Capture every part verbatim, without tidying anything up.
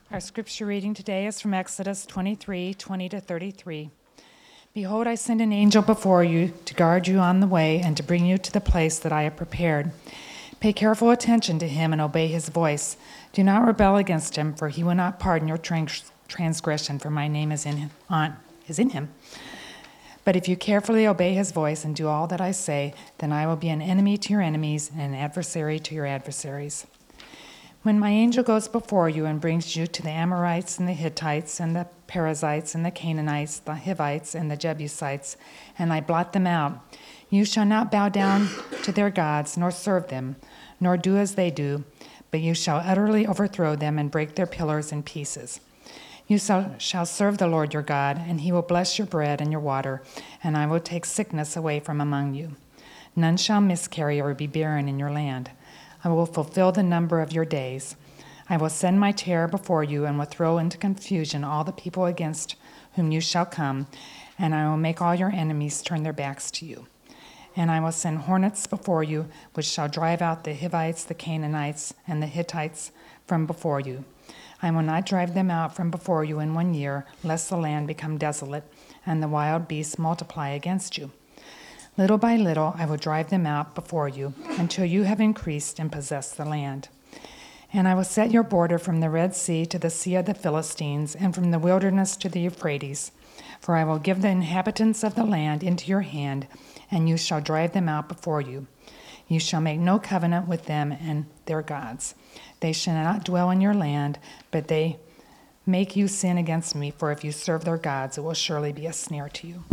Our scripture reading today is from Exodus twenty-three, twenty to thirty-three. Behold, I send an angel before you to guard you on the way and to bring you to the place that I have prepared. Pay careful attention to him and obey his voice. Do not rebel against him, for he will not pardon your trans- transgression, for my name is in him, on, is in him. But if you carefully obey his voice and do all that I say, then I will be an enemy to your enemies and an adversary to your adversaries. When my angel goes before you and brings you to the Amorites and the Hittites and the Perizzites and the Canaanites, the Hivites and the Jebusites, and I blot them out, you shall not bow down to their gods, nor serve them, nor do as they do, but you shall utterly overthrow them and break their pillars in pieces. You shall serve the Lord your God, and he will bless your bread and your water, and I will take sickness away from among you. None shall miscarry or be barren in your land. I will fulfill the number of your days. I will send my terror before you and will throw into confusion all the people against whom you shall come, and I will make all your enemies turn their backs to you. And I will send hornets before you, which shall drive out the Hivites, the Canaanites, and the Hittites from before you. I will not drive them out from before you in one year, lest the land become desolate, and the wild beasts multiply against you. Little by little I will drive them out before you, until you have increased and possessed the land. And I will set your border from the Red Sea to the Sea of the Philistines, and from the wilderness to the Euphrates. For I will give the inhabitants of the land into your hand, and you shall drive them out before you. You shall make no covenant with them and their gods. They shall not dwell in your land, but they make you sin against me, for if you serve their gods, it will surely be a snare to you.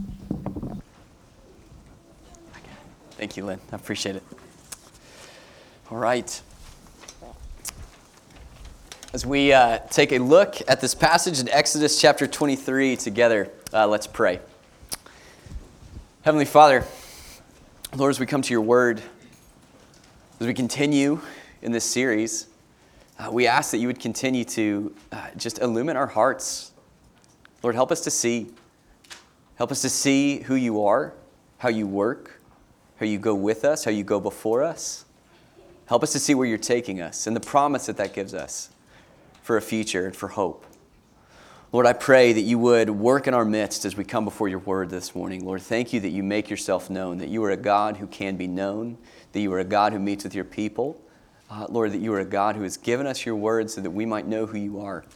Thank you, Lynn. I appreciate it. All right. As we uh, take a look at this passage in Exodus chapter twenty-three together, uh, let's pray. Heavenly Father, Lord, as we come to your word, as we continue in this series, uh, we ask that you would continue to uh, just illumine our hearts. Lord, help us to see. Help us to see who you are, how you work, how you go with us, how you go before us. Help us to see where you're taking us and the promise that that gives us for a future and for hope. Lord, I pray that you would work in our midst as we come before your word this morning. Lord, thank you that you make yourself known, that you are a God who can be known, that you are a God who meets with your people. Uh, Lord, that you are a God who has given us your word so that we might know who you are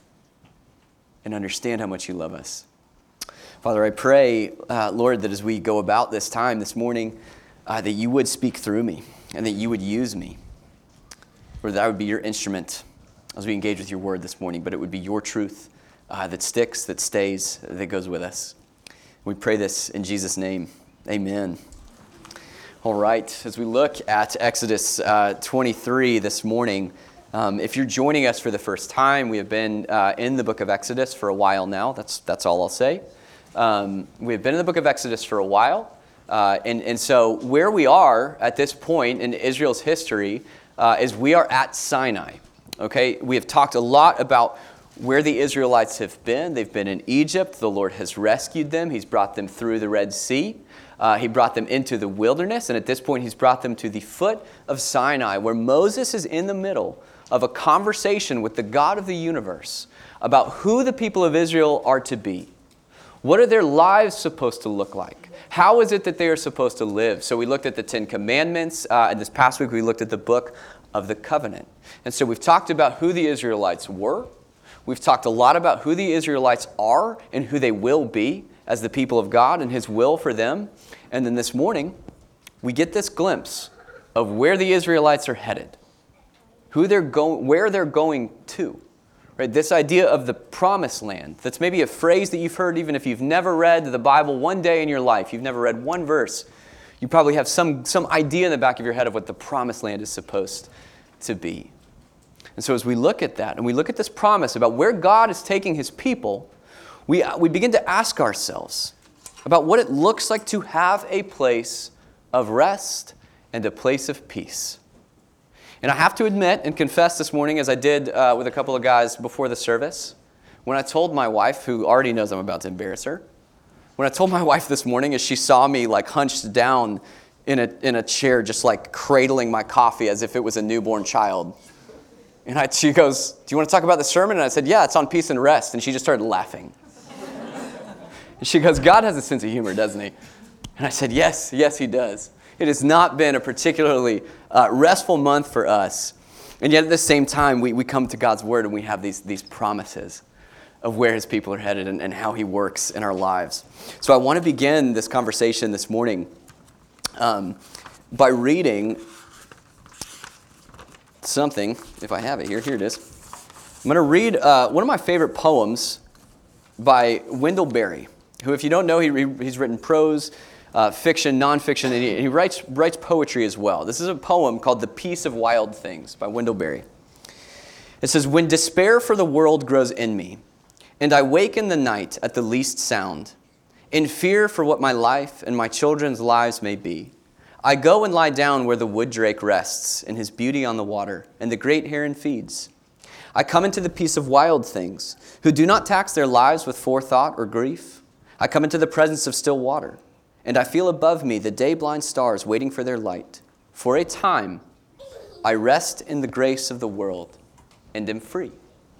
and understand how much you love us. Father, I pray, uh, Lord, that as we go about this time this morning, Uh, that you would speak through me and that you would use me. Or that I would be your instrument as we engage with your word this morning, but it would be your truth uh, that sticks, that stays, that goes with us. We pray this in Jesus' name. Amen. All right, as we look at Exodus uh, twenty-three this morning, um, if you're joining us for the first time, we have been uh, in the book of Exodus for a while now. That's, that's all I'll say. Um, we have been in the book of Exodus for a while. Uh, and, and so where we are at this point in Israel's history uh, is we are at Sinai. Okay, we have talked a lot about where the Israelites have been. They've been in Egypt. The Lord has rescued them. He's brought them through the Red Sea. Uh, he brought them into the wilderness. And at this point, he's brought them to the foot of Sinai, where Moses is in the middle of a conversation with the God of the universe about who the people of Israel are to be. What are their lives supposed to look like? How is it that they are supposed to live? So we looked at the Ten Commandments, uh, and this past week we looked at the book of the Covenant. And so we've talked about who the Israelites were. We've talked a lot about who the Israelites are and who they will be as the people of God and his will for them. And then this morning, we get this glimpse of where the Israelites are headed, who they're going, where they're going to. Right, this idea of the promised land, that's maybe a phrase that you've heard even if you've never read the Bible one day in your life, you've never read one verse, you probably have some, some idea in the back of your head of what the promised land is supposed to be. And so as we look at that, and we look at this promise about where God is taking his people, we, we begin to ask ourselves about what it looks like to have a place of rest and a place of peace. And I have to admit and confess this morning, as I did uh, with a couple of guys before the service, when I told my wife, who already knows I'm about to embarrass her, when I told my wife this morning as she saw me like hunched down in a in a chair, just like cradling my coffee as if it was a newborn child, And I, she goes, do you want to talk about the sermon? And I said, yeah, it's on peace and rest. And she just started laughing. And she goes, God has a sense of humor, doesn't he? And I said, yes, yes, he does. It has not been a particularly uh, restful month for us. And yet at the same time, we, we come to God's word and we have these, these promises of where his people are headed and, and how he works in our lives. So I want to begin this conversation this morning um, by reading something, if I have it here. Here it is. I'm going to read uh, one of my favorite poems by Wendell Berry, who, if you don't know, he, he's written prose, uh, fiction, nonfiction, and he, he writes, writes poetry as well. This is a poem called The Peace of Wild Things by Wendell Berry. It says, when despair for the world grows in me, and I wake in the night at the least sound, in fear for what my life and my children's lives may be, I go and lie down where the wood drake rests in his beauty on the water, and the great heron feeds. I come into the peace of wild things, who do not tax their lives with forethought or grief. I come into the presence of still water, and I feel above me the day-blind stars waiting for their light. For a time, I rest in the grace of the world and am free.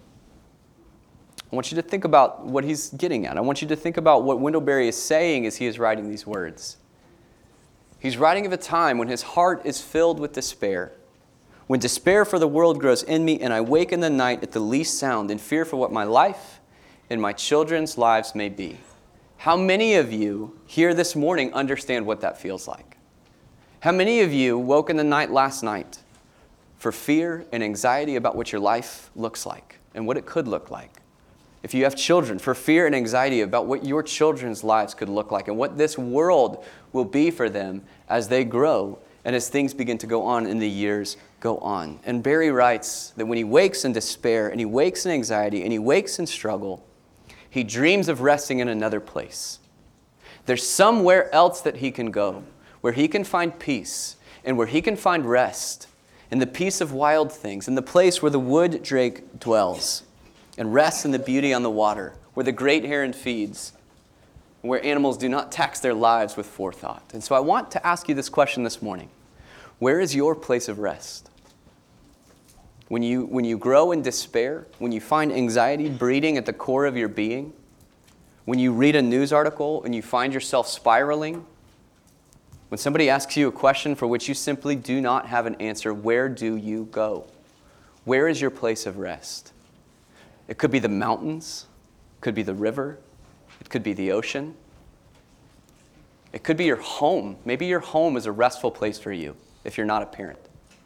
I want you to think about what he's getting at. I want you to think about what Wendell Berry is saying as he is writing these words. He's writing of a time when his heart is filled with despair. When despair for the world grows in me, and I wake in the night at the least sound in fear for what my life and my children's lives may be. How many of you here this morning understand what that feels like? How many of you woke in the night last night for fear and anxiety about what your life looks like and what it could look like? If you have children, for fear and anxiety about what your children's lives could look like and what this world will be for them as they grow and as things begin to go on and the years go on. And Barry writes that when he wakes in despair and he wakes in anxiety and he wakes in struggle, he dreams of resting in another place. There's somewhere else that he can go where he can find peace and where he can find rest in the peace of wild things, in the place where the wood drake dwells, and rests in the beauty on the water, where the great heron feeds, where animals do not tax their lives with forethought. And so I want to ask you this question this morning. Where is your place of rest? When you, when you grow in despair, when you find anxiety breeding at the core of your being, when you read a news article and you find yourself spiraling, when somebody asks you a question for which you simply do not have an answer, where do you go? Where is your place of rest? It could be the mountains, it could be the river, it could be the ocean. It could be your home. Maybe your home is a restful place for you if you're not a parent.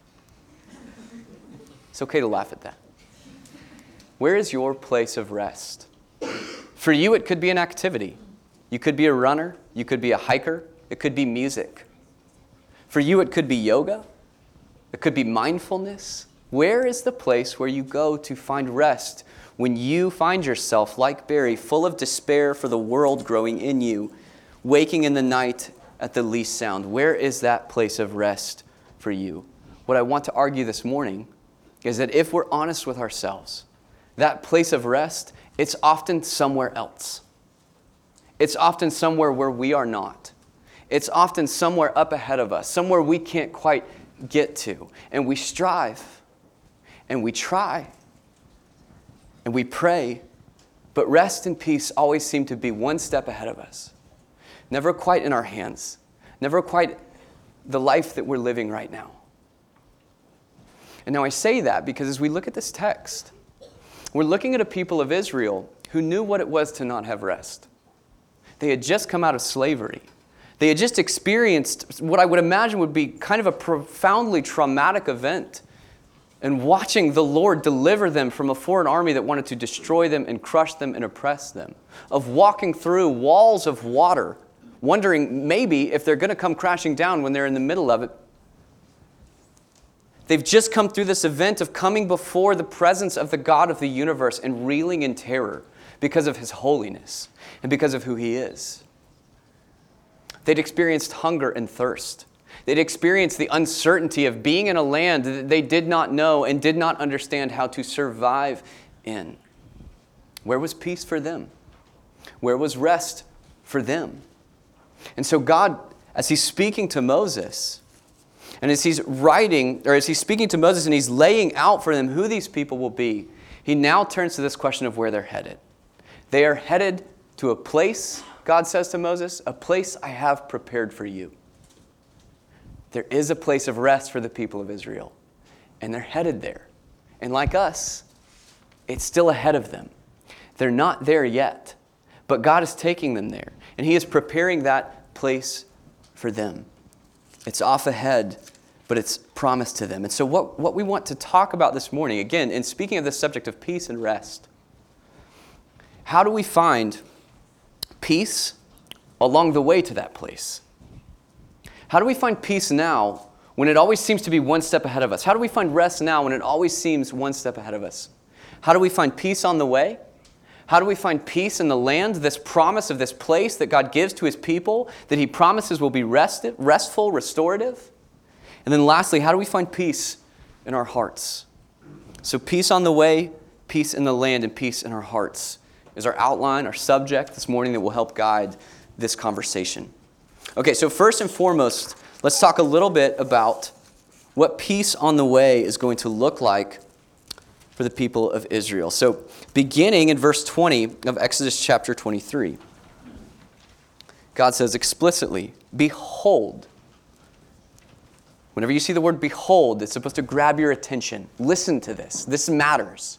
It's okay to laugh at that. Where is your place of rest? For you, it could be an activity. You could be a runner, you could be a hiker, it could be music. For you, it could be yoga, it could be mindfulness. Where is the place where you go to find rest when you find yourself, like Barry, full of despair for the world growing in you, waking in the night at the least sound? Where is that place of rest for you? What I want to argue this morning is that if we're honest with ourselves, that place of rest, it's often somewhere else. It's often somewhere where we are not. It's often somewhere up ahead of us, somewhere we can't quite get to. And we strive, and we try, and we pray, but rest and peace always seem to be one step ahead of us. Never quite in our hands. Never quite the life that we're living right now. And now I say that because as we look at this text, we're looking at a people of Israel who knew what it was to not have rest. They had just come out of slavery. They had just experienced what I would imagine would be kind of a profoundly traumatic event, and watching the Lord deliver them from a foreign army that wanted to destroy them and crush them and oppress them, of walking through walls of water, wondering maybe if they're going to come crashing down when they're in the middle of it. They've just come through this event of coming before the presence of the God of the universe and reeling in terror because of his holiness and because of who he is. They'd experienced hunger and thirst. They'd experienced the uncertainty of being in a land that they did not know and did not understand how to survive in. Where was peace for them? Where was rest for them? And so God, as he's speaking to Moses, And as he's writing, or as he's speaking to Moses and he's laying out for them who these people will be, he now turns to this question of where they're headed. They are headed to a place, God says to Moses, a place I have prepared for you. There is a place of rest for the people of Israel, and they're headed there. And like us, it's still ahead of them. They're not there yet, but God is taking them there, and he is preparing that place for them. It's off ahead, but it's promised to them. And so what, what we want to talk about this morning, again, in speaking of the subject of peace and rest, how do we find peace along the way to that place? How do we find peace now when it always seems to be one step ahead of us? How do we find rest now when it always seems one step ahead of us? How do we find peace on the way? How do we find peace in the land, this promise of this place that God gives to his people, that he promises will be rested, restful, restorative? And then lastly, how do we find peace in our hearts? So peace on the way, peace in the land, and peace in our hearts is our outline, our subject this morning that will help guide this conversation. Okay, so first and foremost, let's talk a little bit about what peace on the way is going to look like for the people of Israel. So beginning in verse twenty of Exodus chapter twenty-three, God says explicitly, behold. Whenever you see the word behold, it's supposed to grab your attention. Listen to this. This matters.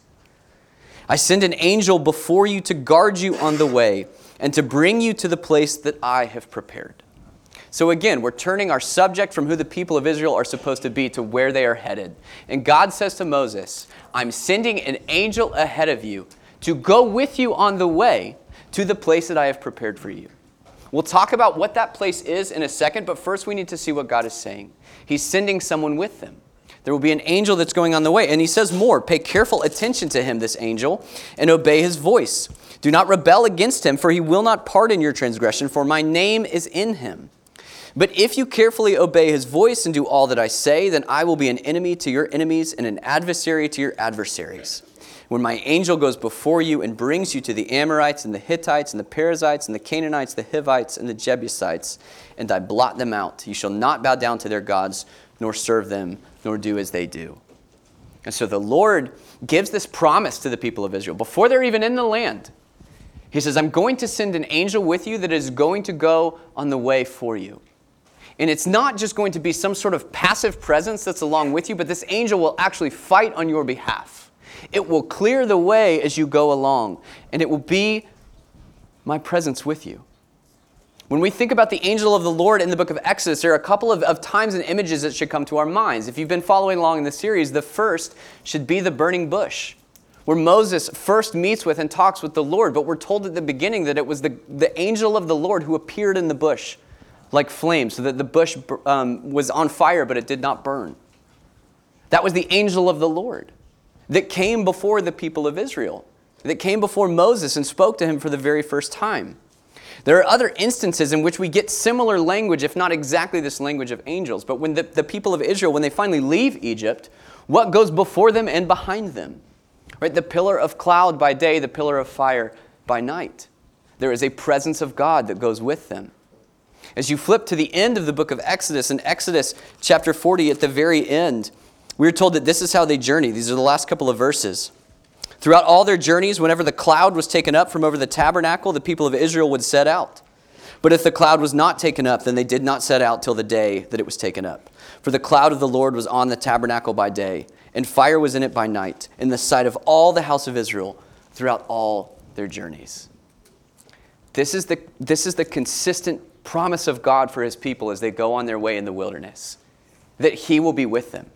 I send an angel before you to guard you on the way and to bring you to the place that I have prepared. So again, we're turning our subject from who the people of Israel are supposed to be to where they are headed. And God says to Moses, I'm sending an angel ahead of you to go with you on the way to the place that I have prepared for you. We'll talk about what that place is in a second, but first we need to see what God is saying. He's sending someone with them. There will be an angel that's going on the way. And he says more, pay careful attention to him, this angel, and obey his voice. Do not rebel against him, for he will not pardon your transgression, for my name is in him. But if you carefully obey his voice and do all that I say, then I will be an enemy to your enemies and an adversary to your adversaries. When my angel goes before you and brings you to the Amorites and the Hittites and the Perizzites and the Canaanites, the Hivites and the Jebusites, and I blot them out, you shall not bow down to their gods, nor serve them, nor do as they do. And so the Lord gives this promise to the people of Israel before they're even in the land. He says, I'm going to send an angel with you that is going to go on the way for you. And it's not just going to be some sort of passive presence that's along with you, but this angel will actually fight on your behalf. It will clear the way as you go along, and it will be my presence with you. When we think about the angel of the Lord in the book of Exodus, there are a couple of, of times and images that should come to our minds. If you've been following along in the series, the first should be the burning bush, where Moses first meets with and talks with the Lord. But we're told at the beginning that it was the, the angel of the Lord who appeared in the bush like flames, so that the bush um, was on fire, but it did not burn. That was the angel of the Lord that came before the people of Israel, that came before Moses and spoke to him for the very first time. There are other instances in which we get similar language, if not exactly this language of angels. But when the, the people of Israel, when they finally leave Egypt, what goes before them and behind them? Right? The pillar of cloud by day, the pillar of fire by night. There is a presence of God that goes with them. As you flip to the end of the book of Exodus, in Exodus chapter forty at the very end, we are told that this is how they journey. These are the last couple of verses. Throughout all their journeys, whenever the cloud was taken up from over the tabernacle, the people of Israel would set out. But if the cloud was not taken up, then they did not set out till the day that it was taken up. For the cloud of the Lord was on the tabernacle by day, and fire was in it by night, in the sight of all the house of Israel throughout all their journeys. This is the, this is the consistent promise of God for his people as they go on their way in the wilderness, that he will be with them.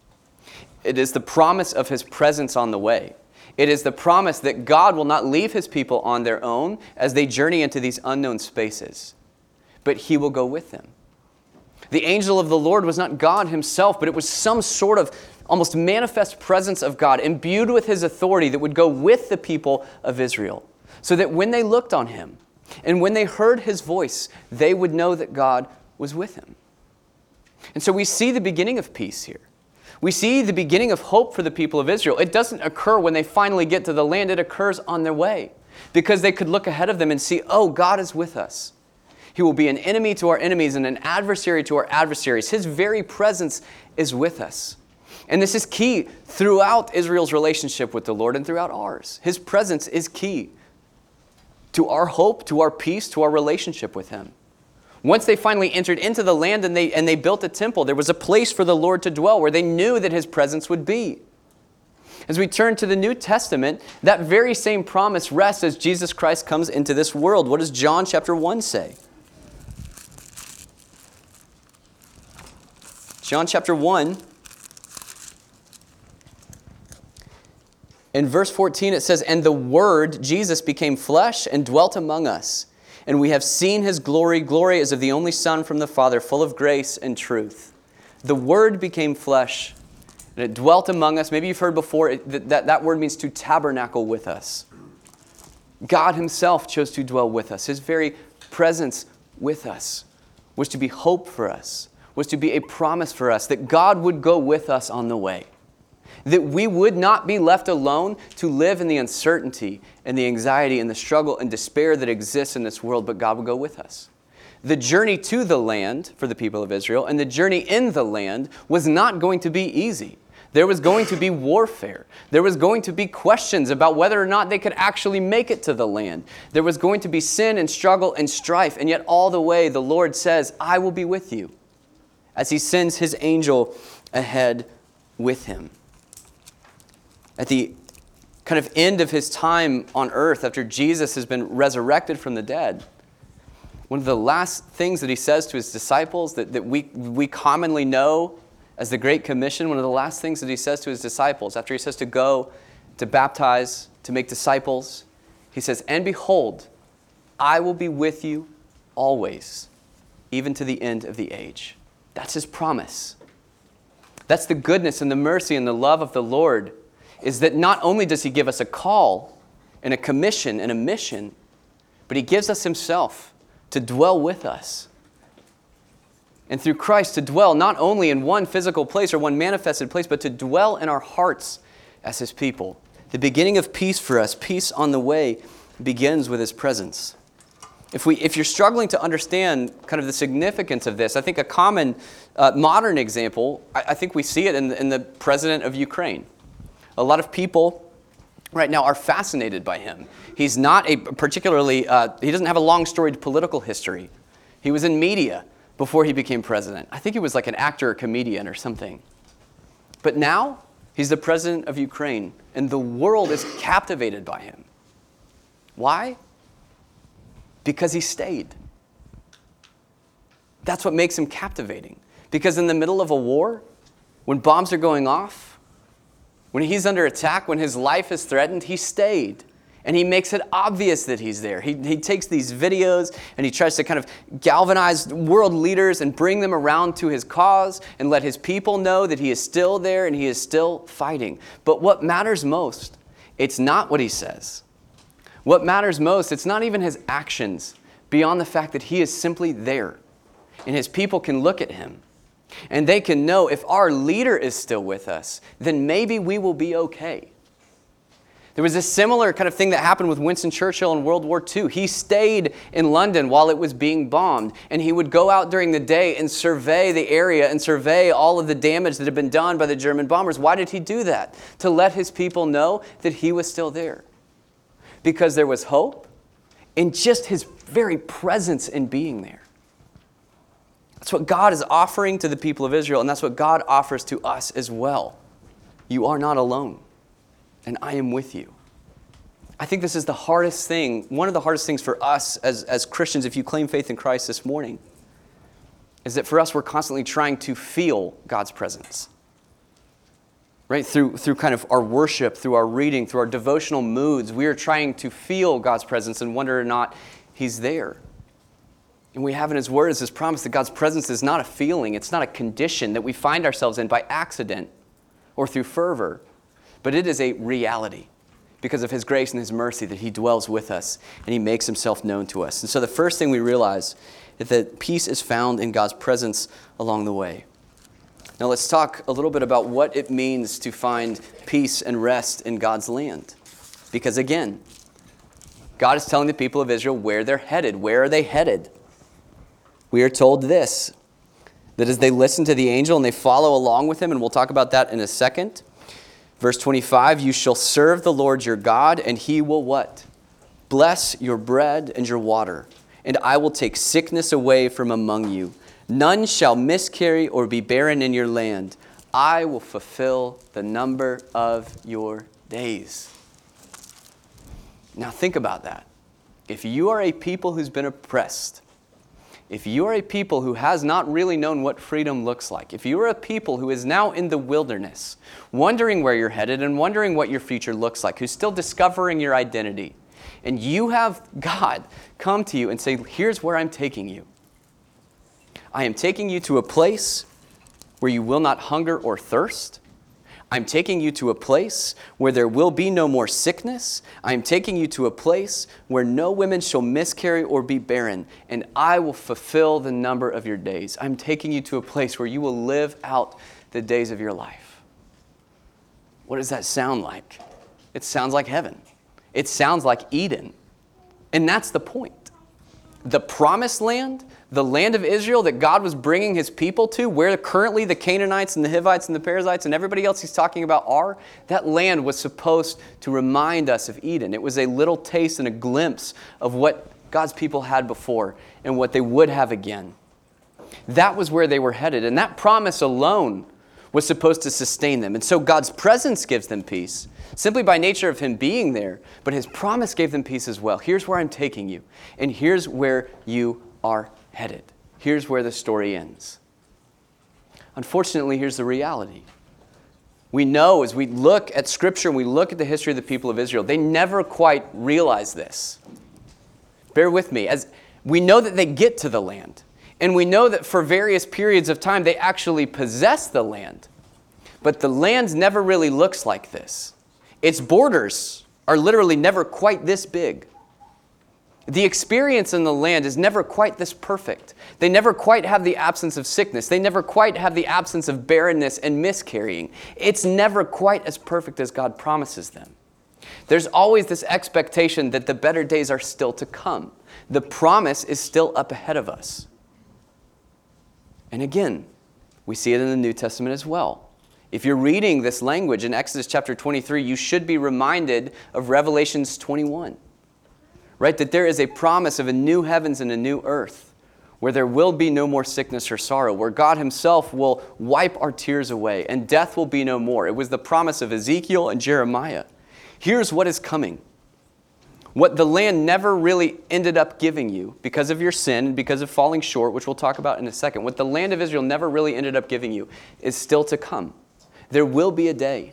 It is the promise of his presence on the way. It is the promise that God will not leave his people on their own as they journey into these unknown spaces, but he will go with them. The angel of the Lord was not God himself, but it was some sort of almost manifest presence of God, imbued with his authority, that would go with the people of Israel, so that when they looked on him and when they heard his voice, they would know that God was with him. And so we see the beginning of peace here. We see the beginning of hope for the people of Israel. It doesn't occur when they finally get to the land. It occurs on their way, because they could look ahead of them and see, oh, God is with us. He will be an enemy to our enemies and an adversary to our adversaries. His very presence is with us. And this is key throughout Israel's relationship with the Lord and throughout ours. His presence is key to our hope, to our peace, to our relationship with him. Once they finally entered into the land and they, and they built a temple, there was a place for the Lord to dwell where they knew that his presence would be. As we turn to the New Testament, that very same promise rests as Jesus Christ comes into this world. What does John chapter one say? John chapter one, in verse fourteen it says, "And the Word, Jesus, became flesh and dwelt among us. And we have seen his glory, glory as of the only Son from the Father, full of grace and truth." The Word became flesh and it dwelt among us. Maybe you've heard before it, that, that that word means to tabernacle with us. God himself chose to dwell with us. His very presence with us was to be hope for us, was to be a promise for us that God would go with us on the way. That we would not be left alone to live in the uncertainty and the anxiety and the struggle and despair that exists in this world, but God would go with us. The journey to the land for the people of Israel and the journey in the land was not going to be easy. There was going to be warfare. There was going to be questions about whether or not they could actually make it to the land. There was going to be sin and struggle and strife, and yet all the way the Lord says, "I will be with you," as he sends his angel ahead with him. At the kind of end of his time on earth, after Jesus has been resurrected from the dead, one of the last things that he says to his disciples that, that we, we commonly know as the Great Commission, one of the last things that he says to his disciples, after he says to go, to baptize, to make disciples, he says, "And behold, I will be with you always, even to the end of the age." That's his promise. That's the goodness and the mercy and the love of the Lord, is that not only does he give us a call and a commission and a mission, but he gives us himself to dwell with us. And through Christ to dwell not only in one physical place or one manifested place, but to dwell in our hearts as his people. The beginning of peace for us, peace on the way, begins with his presence. If we, if you're struggling to understand kind of the significance of this, I think a common uh, modern example, I, I think we see it in the, in the president of Ukraine. A lot of people right now are fascinated by him. He's not a particularly, uh, he doesn't have a long storied political history. He was in media before he became president. I think he was like an actor or comedian or something. But now, he's the president of Ukraine, and the world is captivated by him. Why? Because he stayed. That's what makes him captivating. Because in the middle of a war, when bombs are going off, when he's under attack, when his life is threatened, he stayed. And he makes it obvious that he's there. He, he takes these videos and he tries to kind of galvanize world leaders and bring them around to his cause and let his people know that he is still there and he is still fighting. But what matters most, it's not what he says. What matters most, it's not even his actions, beyond the fact that he is simply there. And his people can look at him. And they can know if our leader is still with us, then maybe we will be okay. There was a similar kind of thing that happened with Winston Churchill in World War Two. He stayed in London while it was being bombed, and he would go out during the day and survey the area and survey all of the damage that had been done by the German bombers. Why did he do that? To let his people know that he was still there. Because there was hope in just his very presence in being there. That's what God is offering to the people of Israel, and that's what God offers to us as well. You are not alone, and I am with you. I think this is the hardest thing, one of the hardest things for us as, as Christians, if you claim faith in Christ this morning, is that for us, we're constantly trying to feel God's presence. Right? Through, through kind of our worship, through our reading, through our devotional moods, we are trying to feel God's presence and wonder or not he's there. And we have in his word is this promise that God's presence is not a feeling. It's not a condition that we find ourselves in by accident or through fervor. But it is a reality because of his grace and his mercy that he dwells with us and he makes himself known to us. And so the first thing we realize is that peace is found in God's presence along the way. Now let's talk a little bit about what it means to find peace and rest in God's land. Because again, God is telling the people of Israel where they're headed. Where are they headed? we are told this, that as they listen to the angel and they follow along with him, and we'll talk about that in a second, verse twenty-five, you shall serve the Lord your God, and he will what? Bless your bread and your water, and I will take sickness away from among you. None shall miscarry or be barren in your land. I will fulfill the number of your days. Now think about that. If you are a people who's been oppressed, if you are a people who has not really known what freedom looks like, if you are a people who is now in the wilderness, wondering where you're headed and wondering what your future looks like, who's still discovering your identity, and you have God come to you and say, here's where I'm taking you. I am taking you to a place where you will not hunger or thirst. I'm taking you to a place where there will be no more sickness. I'm taking you to a place where no women shall miscarry or be barren, and I will fulfill the number of your days. I'm taking you to a place where you will live out the days of your life. What does that sound like? It sounds like heaven. It sounds like Eden. And that's the point. The promised land, the land of Israel that God was bringing his people to, where currently the Canaanites and the Hivites and the Perizzites and everybody else he's talking about are, that land was supposed to remind us of Eden. It was a little taste and a glimpse of what God's people had before and what they would have again. That was where they were headed, and that promise alone was supposed to sustain them. And so God's presence gives them peace, simply by nature of him being there, but his promise gave them peace as well. Here's where I'm taking you, and here's where you are headed. Here's where the story ends. Unfortunately, here's the reality. We know as we look at Scripture and we look at the history of the people of Israel, they never quite realize this. Bear with me. As we know that they get to the land, and we know that for various periods of time they actually possess the land. But the land never really looks like this. Its borders are literally never quite this big. The experience in the land is never quite this perfect. They never quite have the absence of sickness. They never quite have the absence of barrenness and miscarrying. It's never quite as perfect as God promises them. There's always this expectation that the better days are still to come. The promise is still up ahead of us. And again, we see it in the New Testament as well. If you're reading this language in Exodus chapter twenty-three, you should be reminded of Revelations twenty-one. Right? That there is a promise of a new heavens and a new earth where there will be no more sickness or sorrow, where God himself will wipe our tears away and death will be no more. It was the promise of Ezekiel and Jeremiah. Here's what is coming. What the land never really ended up giving you because of your sin and because of falling short, which we'll talk about in a second, what the land of Israel never really ended up giving you is still to come. There will be a day.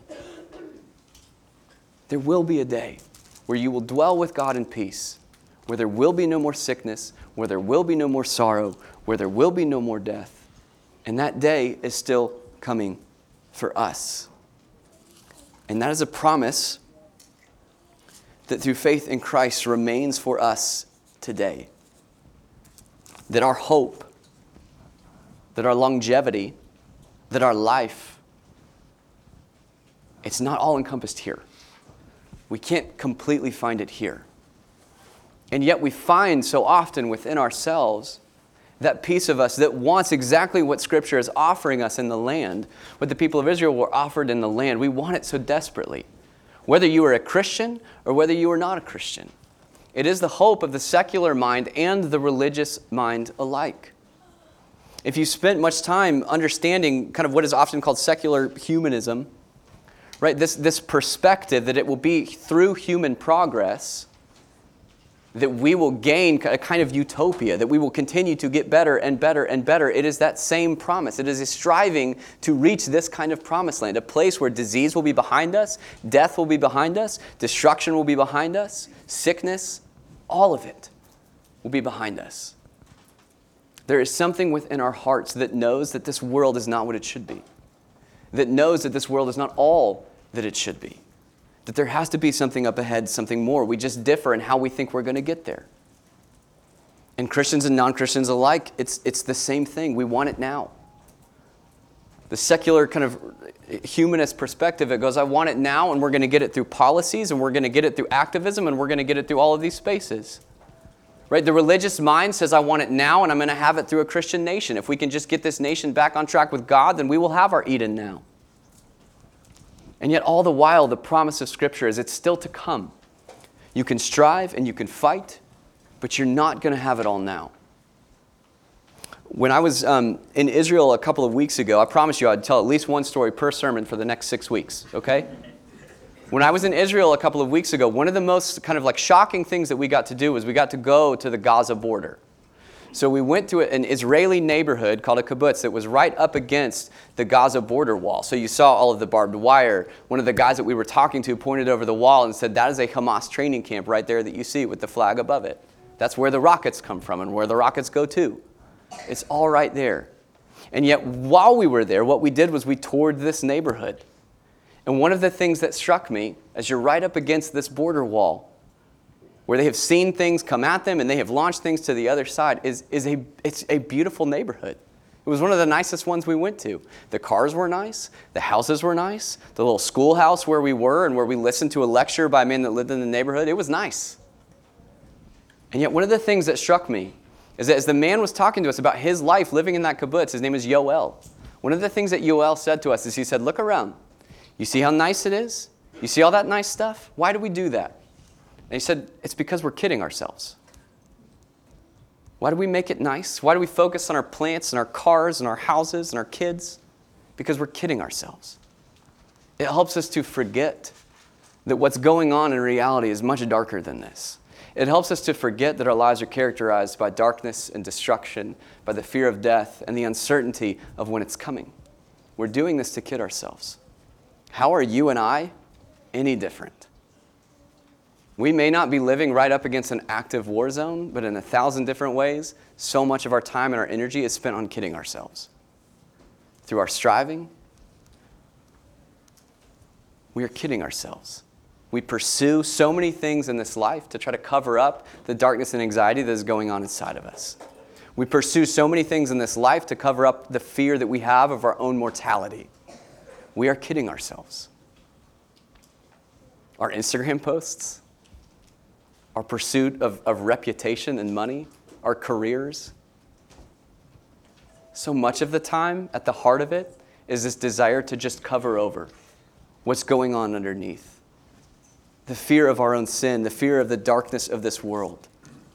There will be a day where you will dwell with God in peace, where there will be no more sickness, where there will be no more sorrow, where there will be no more death. And that day is still coming for us. And that is a promise that through faith in Christ remains for us today. That our hope, that our longevity, that our life, it's not all encompassed here. We can't completely find it here. And yet we find so often within ourselves that piece of us that wants exactly what Scripture is offering us in the land, what the people of Israel were offered in the land. We want it so desperately. Whether you are a Christian or whether you are not a Christian. It is the hope of the secular mind and the religious mind alike. If you spent much time understanding kind of what is often called secular humanism, right, this, this perspective that it will be through human progress that we will gain a kind of utopia, that we will continue to get better and better and better. It is that same promise. It is a striving to reach this kind of promised land, a place where disease will be behind us, death will be behind us, destruction will be behind us, sickness, all of it will be behind us. There is something within our hearts that knows that this world is not what it should be, that knows that this world is not all that it should be. That there has to be something up ahead, something more. We just differ in how we think we're going to get there. And Christians and non-Christians alike, it's, it's the same thing. We want it now. The secular kind of humanist perspective, it goes, I want it now, and we're going to get it through policies, and we're going to get it through activism, and we're going to get it through all of these spaces. Right? The religious mind says, I want it now, and I'm going to have it through a Christian nation. If we can just get this nation back on track with God, then we will have our Eden now. And yet all the while, the promise of Scripture is it's still to come. You can strive and you can fight, but you're not going to have it all now. When I was um, in Israel a couple of weeks ago, I promised you I'd tell at least one story per sermon for the next six weeks, okay? When I was in Israel a couple of weeks ago, one of the most kind of like shocking things that we got to do was we got to go to the Gaza border. So we went to an Israeli neighborhood called a kibbutz that was right up against the Gaza border wall. So you saw all of the barbed wire. One of the guys that we were talking to pointed over the wall and said, that is a Hamas training camp right there that you see with the flag above it. That's where the rockets come from and where the rockets go to. It's all right there. And yet while we were there, what we did was we toured this neighborhood. And one of the things that struck me, as you're right up against this border wall, where they have seen things come at them and they have launched things to the other side, is, is a, it's a beautiful neighborhood. It was one of the nicest ones we went to. The cars were nice. The houses were nice. The little schoolhouse where we were and where we listened to a lecture by a man that lived in the neighborhood, it was nice. And yet one of the things that struck me is that as the man was talking to us about his life living in that kibbutz, his name is Yoel. One of the things that Yoel said to us is he said, look around. You see how nice it is? You see all that nice stuff? Why do we do that? And he said, it's because we're kidding ourselves. Why do we make it nice? Why do we focus on our plants and our cars and our houses and our kids? Because we're kidding ourselves. It helps us to forget that what's going on in reality is much darker than this. It helps us to forget that our lives are characterized by darkness and destruction, by the fear of death and the uncertainty of when it's coming. We're doing this to kid ourselves. How are you and I any different? We may not be living right up against an active war zone, but in a thousand different ways, so much of our time and our energy is spent on kidding ourselves. Through our striving, we are kidding ourselves. We pursue so many things in this life to try to cover up the darkness and anxiety that is going on inside of us. We pursue so many things in this life to cover up the fear that we have of our own mortality. We are kidding ourselves. Our Instagram posts, our pursuit of, of reputation and money, our careers. So much of the time, at the heart of it, is this desire to just cover over what's going on underneath. The fear of our own sin, the fear of the darkness of this world.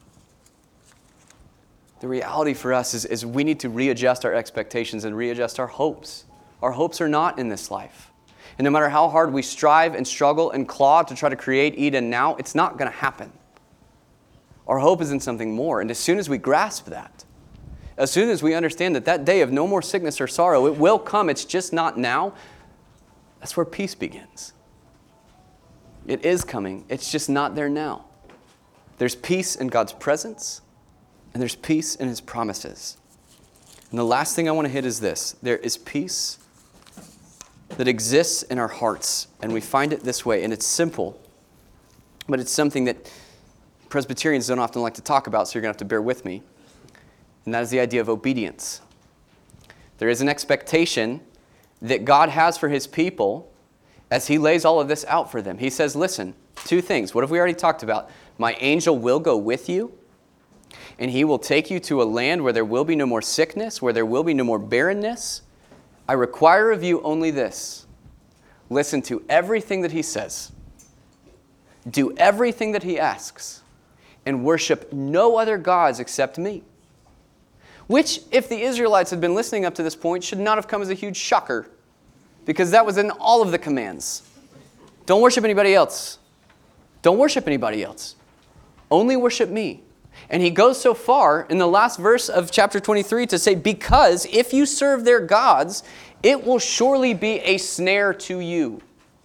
The reality for us is, is we need to readjust our expectations and readjust our hopes. Our hopes are not in this life. And no matter how hard we strive and struggle and claw to try to create Eden now, it's not going to happen. Our hope is in something more. And as soon as we grasp that, as soon as we understand that that day of no more sickness or sorrow, it will come, it's just not now, that's where peace begins. It is coming, it's just not there now. There's peace in God's presence, and there's peace in His promises. And the last thing I want to hit is this. There is peace that exists in our hearts, and we find it this way, and it's simple, but it's something that Presbyterians don't often like to talk about, so you're going to have to bear with me, and that is the idea of obedience. There is an expectation that God has for His people as He lays all of this out for them. He says, listen, two things. What have we already talked about? My angel will go with you, and he will take you to a land where there will be no more sickness, where there will be no more barrenness. I require of you only this. Listen to everything that he says. Do everything that he asks. And worship no other gods except me. Which, if the Israelites had been listening up to this point, should not have come as a huge shocker. Because that was in all of the commands. Don't worship anybody else. Don't worship anybody else. Only worship me. And he goes so far in the last verse of chapter twenty-three to say, because if you serve their gods, it will surely be a snare to you.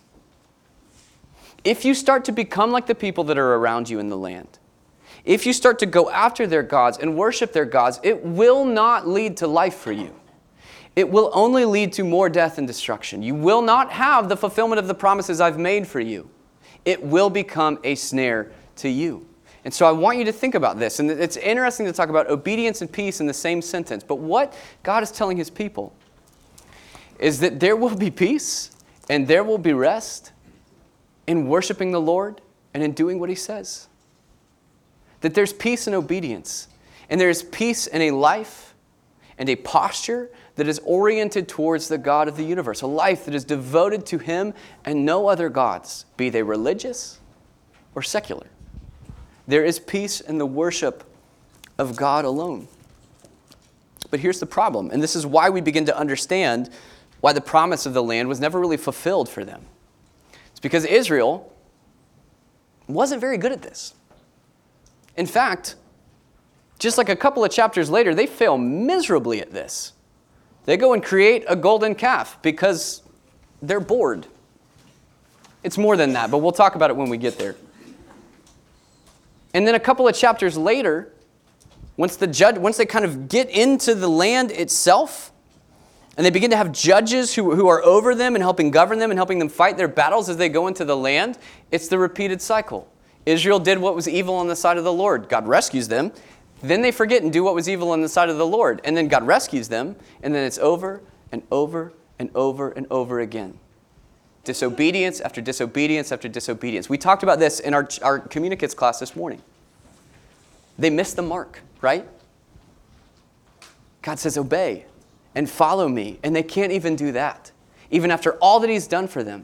If you start to become like the people that are around you in the land, if you start to go after their gods and worship their gods, it will not lead to life for you. It will only lead to more death and destruction. You will not have the fulfillment of the promises I've made for you. It will become a snare to you. And so I want you to think about this. And it's interesting to talk about obedience and peace in the same sentence. But what God is telling his people is that there will be peace and there will be rest in worshiping the Lord and in doing what he says. that there's peace in obedience, and there's peace in a life and a posture that is oriented towards the God of the universe, a life that is devoted to Him and no other gods, be they religious or secular. There is peace in the worship of God alone. But here's the problem, and this is why we begin to understand why the promise of the land was never really fulfilled for them. It's because Israel wasn't very good at this. In fact, just like a couple of chapters later, they fail miserably at this. They go and create a golden calf because they're bored. It's more than that, but we'll talk about it when we get there. And then a couple of chapters later, once the judge, once they kind of get into the land itself, and they begin to have judges who, who are over them and helping govern them and helping them fight their battles as they go into the land, it's the repeated cycle. Israel did what was evil on the side of the Lord. God rescues them. Then they forget and do what was evil on the side of the Lord. And then God rescues them. And then it's over and over and over and over again. Disobedience after disobedience after disobedience. We talked about this in our, our communicates class this morning. They missed the mark, right? God says, obey and follow me. And they can't even do that, even after all that He's done for them.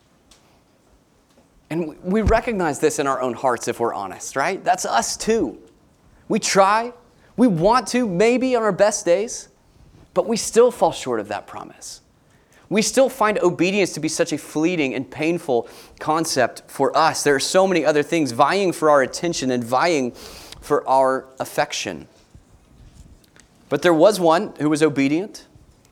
And we recognize this in our own hearts if we're honest, right? That's us too. We try, we want to, maybe on our best days, but we still fall short of that promise. We still find obedience to be such a fleeting and painful concept for us. There are so many other things vying for our attention and vying for our affection. But there was one who was obedient.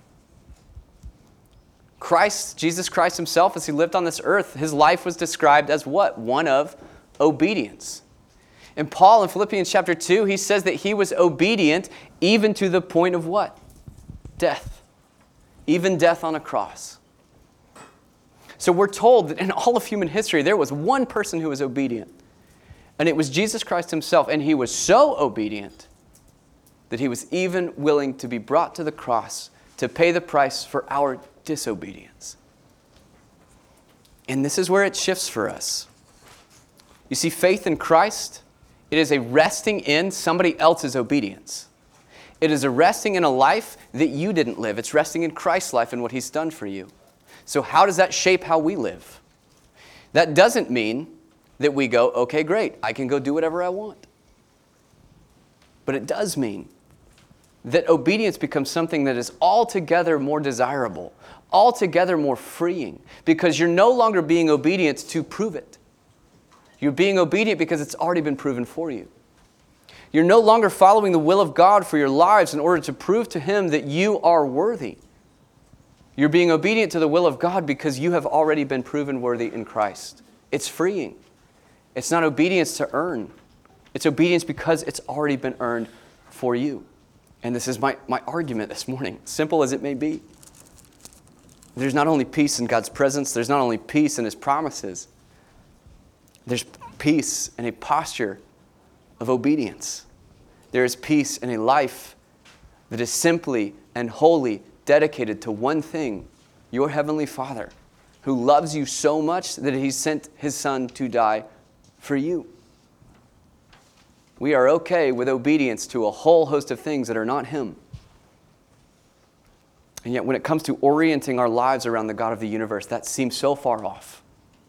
Christ, Jesus Christ Himself, as He lived on this earth, His life was described as what? One of obedience. And Paul in Philippians chapter two, he says that he was obedient even to the point of what? Death. Even death on a cross. So we're told that in all of human history, there was one person who was obedient. And it was Jesus Christ Himself. And He was so obedient that He was even willing to be brought to the cross to pay the price for our disobedience. And this is where it shifts for us. You see, faith in Christ, it is a resting in somebody else's obedience. It is a resting in a life that you didn't live. It's resting in Christ's life and what He's done for you. So how does that shape how we live? That doesn't mean that we go, okay, great, I can go do whatever I want. But it does mean that obedience becomes something that is altogether more desirable, altogether more freeing, because you're no longer being obedient to prove it. You're being obedient because it's already been proven for you. You're no longer following the will of God for your lives in order to prove to Him that you are worthy. You're being obedient to the will of God because you have already been proven worthy in Christ. It's freeing. It's not obedience to earn. It's obedience because it's already been earned for you. And this is my, my argument this morning, simple as it may be. There's not only peace in God's presence, there's not only peace in His promises, there's peace in a posture of obedience. There is peace in a life that is simply and wholly dedicated to one thing, your Heavenly Father, who loves you so much that He sent His Son to die for you. We are okay with obedience to a whole host of things that are not Him. And yet when it comes to orienting our lives around the God of the universe, that seems so far off.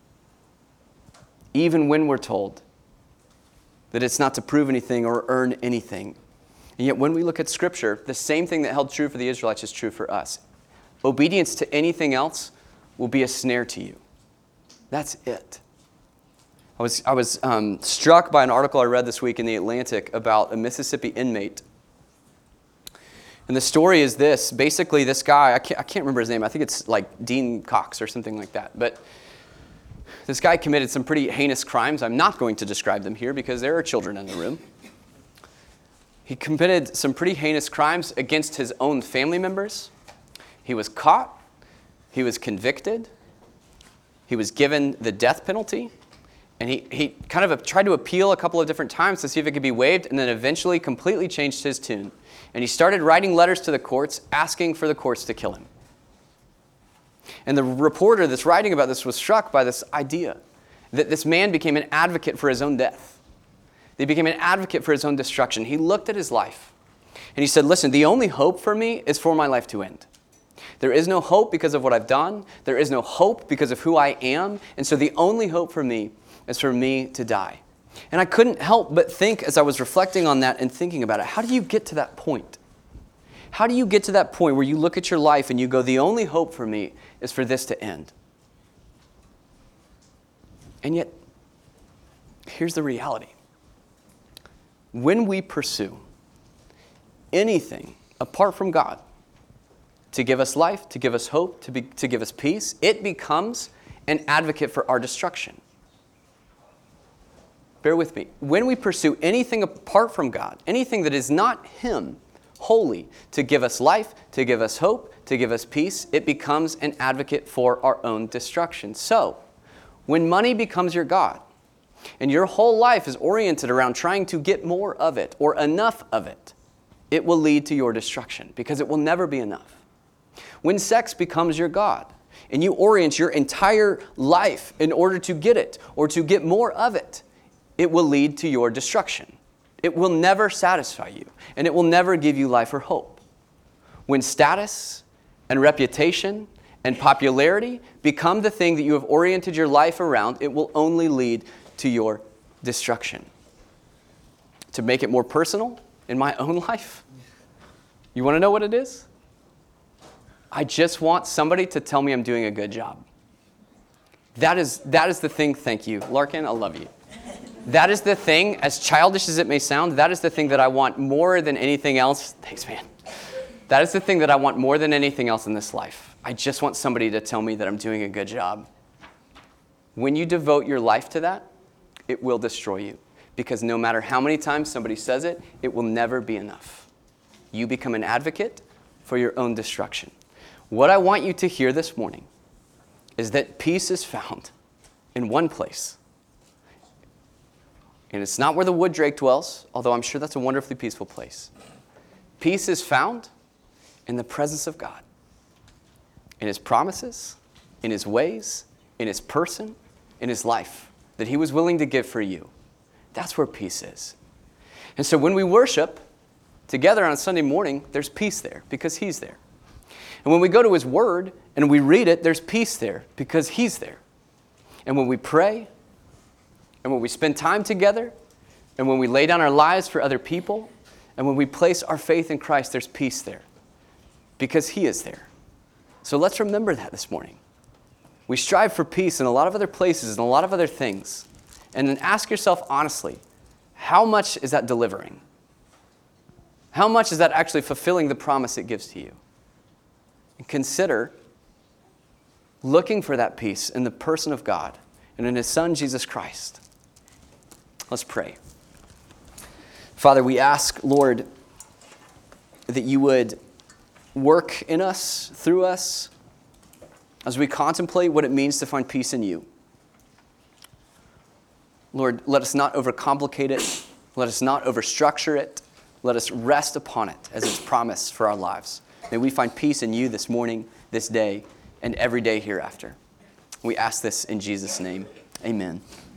Even when we're told that it's not to prove anything or earn anything. And yet when we look at Scripture, the same thing that held true for the Israelites is true for us. Obedience to anything else will be a snare to you. That's it. I was, I was um, struck by an article I read this week in The Atlantic about a Mississippi inmate. And the story is this. Basically, this guy, I can't, I can't remember his name. I think it's like Dean Cox or something like that. But this guy committed some pretty heinous crimes. I'm not going to describe them here because there are children in the room. He committed some pretty heinous crimes against his own family members. He was caught. He was convicted. He was given the death penalty. And he, he kind of tried to appeal a couple of different times to see if it could be waived, and then eventually completely changed his tune. And he started writing letters to the courts, asking for the courts to kill him. And the reporter that's writing about this was struck by this idea that this man became an advocate for his own death. He became an advocate for his own destruction. He looked at his life and he said, listen, the only hope for me is for my life to end. There is no hope because of what I've done. There is no hope because of who I am. And so the only hope for me is for me to die. And I couldn't help but think as I was reflecting on that and thinking about it, how do you get to that point? How do you get to that point where you look at your life and you go, the only hope for me is for this to end? And yet, here's the reality. When we pursue anything apart from God to give us life, to give us hope, to, be, to give us peace, it becomes an advocate for our destruction. Bear with me. When we pursue anything apart from God, anything that is not Him, holy, to give us life, to give us hope, to give us peace, it becomes an advocate for our own destruction. So, when money becomes your God, and your whole life is oriented around trying to get more of it, or enough of it, it will lead to your destruction, because it will never be enough. When sex becomes your God, and you orient your entire life in order to get it, or to get more of it, it will lead to your destruction. It will never satisfy you, and it will never give you life or hope. When status and reputation and popularity become the thing that you have oriented your life around, it will only lead to your destruction. To make it more personal, in my own life, you want to know what it is? I just want somebody to tell me I'm doing a good job. That is, that is the thing, thank you. Larkin, I love you. That is the thing, as childish as it may sound, that is the thing that I want more than anything else. Thanks, man. That is the thing that I want more than anything else in this life. I just want somebody to tell me that I'm doing a good job. When you devote your life to that, it will destroy you. Because no matter how many times somebody says it, it will never be enough. You become an advocate for your own destruction. What I want you to hear this morning is that peace is found in one place. And it's not where the wood drake dwells, although I'm sure that's a wonderfully peaceful place. Peace is found in the presence of God, in His promises, in His ways, in His person, in His life that He was willing to give for you. That's where peace is. And so when we worship together on a Sunday morning, there's peace there because He's there. And when we go to His Word and we read it, there's peace there because He's there. And when we pray, and when we spend time together, and when we lay down our lives for other people, and when we place our faith in Christ, there's peace there because He is there. So let's remember that this morning. We strive for peace in a lot of other places and a lot of other things. And then ask yourself honestly, how much is that delivering? How much is that actually fulfilling the promise it gives to you? And consider looking for that peace in the person of God and in His Son, Jesus Christ. Let's pray. Father, we ask, Lord, that you would work in us, through us, as we contemplate what it means to find peace in you. Lord, let us not overcomplicate it. Let us not overstructure it. Let us rest upon it as its promise for our lives. May we find peace in you this morning, this day, and every day hereafter. We ask this in Jesus' name. Amen.